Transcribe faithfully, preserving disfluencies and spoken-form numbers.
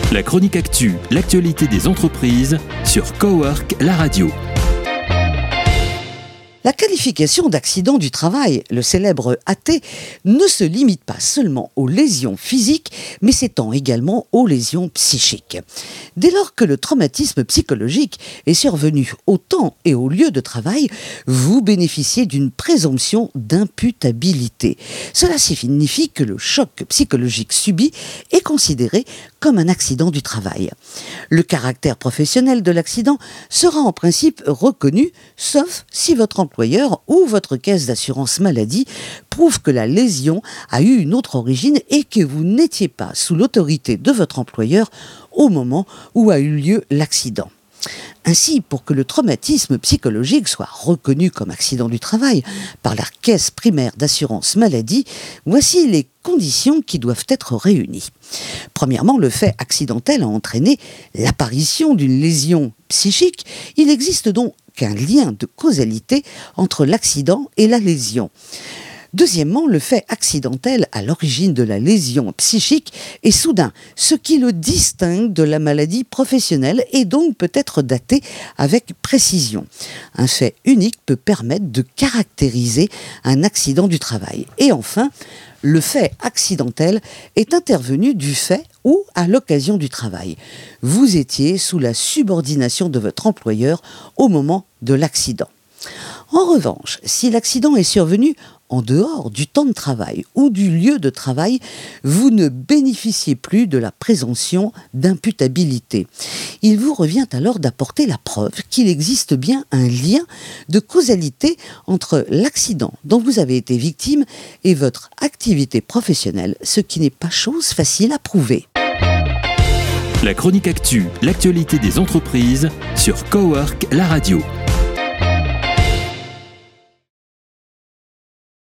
La chronique actu, l'actualité des entreprises sur Cowork, la radio. La qualification d'accident du travail, le célèbre A T, ne se limite pas seulement aux lésions physiques, mais s'étend également aux lésions psychiques. Dès lors que le traumatisme psychologique est survenu au temps et au lieu de travail, vous bénéficiez d'une présomption d'imputabilité. Cela signifie que le choc psychologique subi est considéré comme un accident du travail. Le caractère professionnel de l'accident sera en principe reconnu, sauf si votre employeur ou votre caisse d'assurance maladie prouve que la lésion a eu une autre origine et que vous n'étiez pas sous l'autorité de votre employeur au moment où a eu lieu l'accident. Ainsi, pour que le traumatisme psychologique soit reconnu comme accident du travail par la caisse primaire d'assurance maladie, voici les conditions qui doivent être réunies. Premièrement, le fait accidentel a entraîné l'apparition d'une lésion psychique. Il existe donc un lien de causalité entre l'accident et la lésion. Deuxièmement, le fait accidentel à l'origine de la lésion psychique est soudain, ce qui le distingue de la maladie professionnelle et donc peut être daté avec précision. Un fait unique peut permettre de caractériser un accident du travail. Et enfin, le fait accidentel est intervenu du fait ou à l'occasion du travail. Vous étiez sous la subordination de votre employeur au moment de l'accident. En revanche, si l'accident est survenu en dehors du temps de travail ou du lieu de travail, vous ne bénéficiez plus de la présomption d'imputabilité. Il vous revient alors d'apporter la preuve qu'il existe bien un lien de causalité entre l'accident dont vous avez été victime et votre activité professionnelle, ce qui n'est pas chose facile à prouver. La chronique actu, l'actualité des entreprises sur Cowork, la radio.